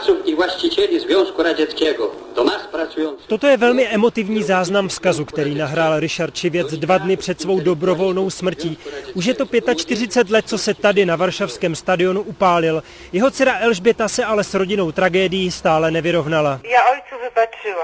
władców i właścicieli Związku Radzieckiego, do nas pracujących. Toto je velmi emotivní záznam vzkazu, který nahrál Richard Šivěc 2 dny před svou dobrovolnou smrtí. Už je to 45 let, co se tady na varšavském stadionu upálil. Jeho dcera Elžběta se ale s rodinnou tragédií stále nevyrovnala. Já ojcu vybačila.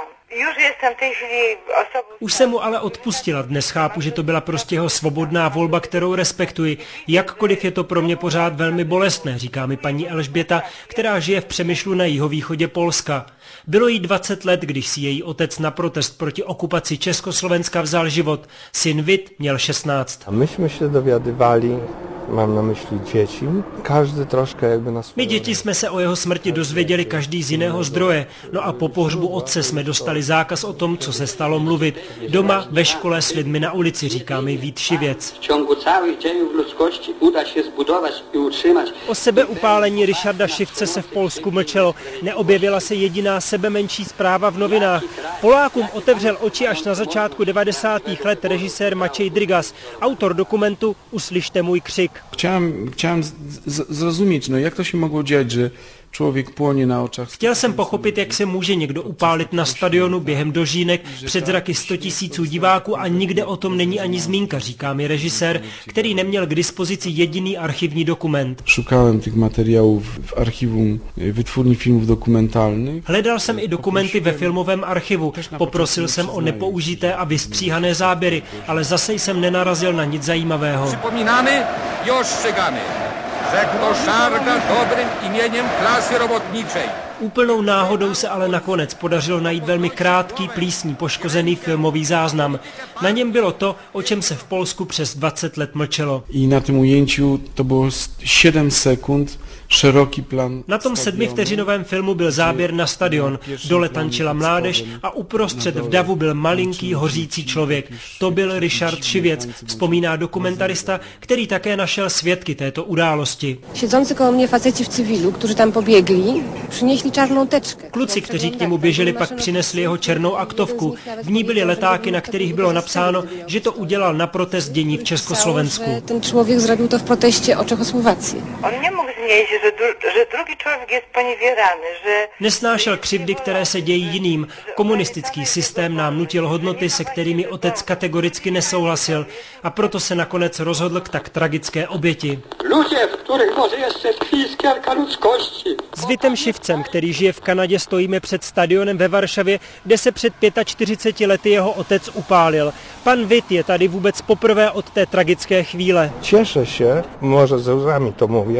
Už jsem mu ale odpustila, dnes chápu, že to byla prostě jeho svobodná volba, kterou respektuji. Jakkoliv je to pro mě pořád velmi bolestné, říká mi paní Elžběta, která žije v Přemyšlu na jihovýchodě Polska. Bylo jí 20 let, když si její otec na protest proti okupaci Československa vzal život. Syn Vit měl 16. A myśmy się dowiadywali, mám na mysli děti, každý troška jakby na My děti jsme se o jeho smrti dozvěděli každý z jiného zdroje. No a po pohřbu otce jsme dostali zákaz o tom, co se stalo, mluvit. Doma, ve škole, s lidmi na ulici, říká mi Vít Šivěc. W ciągu całych dziejów ludzkości uda się zbudować i utrzymać. O sebeupálení Richarda Šivce se v Polsku mlčelo. Neobjevila se jediná sebemenší zpráva v novinách. Polákům otevřel oči až na začátku 90. let režisér Maciej Drygas, autor dokumentu Uslyšte můj křik. Chciałem zrozumieć, no jak to się mogło dziać, że člověk płonie na očách. Chtěl jsem pochopit, jak se může někdo upálit na stadionu během dožínek před zraky 100 000 diváků a nikde o tom není ani zmínka, říká mi režisér, který neměl k dispozici jediný archivní dokument. Szukałem tych materiałów w archiwum Wytwórni Filmów Dokumentalnych. Hledal jsem i dokumenty ve filmovém archivu, poprosil jsem o nepoužité a vystříhané záběry, ale zase jsem nenarazil na nic zajímavého. Przypominamy i ostrzegamy, że kto szarga dobrym imieniem klasy robotniczej. Úplnou náhodou se ale nakonec podařilo najít velmi krátký, plísní, poškozený filmový záznam. Na něm bylo to, o čem se v Polsku přes 20 let mlčelo. I na tym ujęciu to bylo 7 sekund, široký plan. Na tom 7vteřinovém filmu byl záběr na stadion. Dole tančila mládež a uprostřed v davu byl malinký hořící člověk. To byl Richard Šivěc, vzpomíná dokumentarista, který také našel svědky této události. Siedzący koło mnie faceci v civilu, kteří tam pobiegli, přinesli černou tečku. Kluci, kteří k němu běželi, pak přinesli jeho černou aktovku. V ní byly letáky, na kterých bylo napsáno, že to udělal na protest dění v Československu. Ten člověk zrobił to v protestě o Czechoslowacji. On nie mógł znieść, że drugi człowiek jest poniewierany, że... Nesnášel křivdy, které se dějí jiným. Komunistický systém nám nutil hodnoty, se kterými otec kategoricky nesouhlasil, a proto se nakonec rozhodl k tak tragické oběti. Ludzie, w których może jeszcze tkwi iskierka ludzkości. S Vitem Šivcem, který žije v Kanadě, stojíme před stadionem ve Varšavě, kde se před 45 lety jeho otec upálil. Pan Vit je tady vůbec poprvé od té tragické chvíle. Cieszę się, może ze łzami to mówię,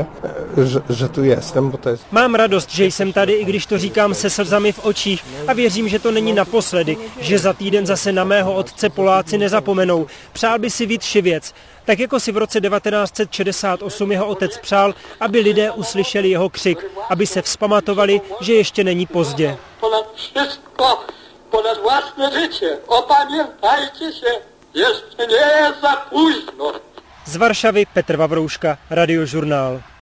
że tu jestem, bo to jest... Mám radost, že jsem tady, i když to říkám se slzami v očích, a věřím, že to není naposledy, že za týden zase na mého otce Poláci nezapomenou. Přál by si Vít Šivěc, tak jako si v roce 1968 jeho otec přál, aby lidé uslyšeli jeho křik, aby se vzpamatovali, že ještě není pozdě. Ponad wszystko, ponad własne życie, opamiętajcie się, jeszcze nie jest za późno. Z Varšavy Petr Vavrouška, Radiožurnál.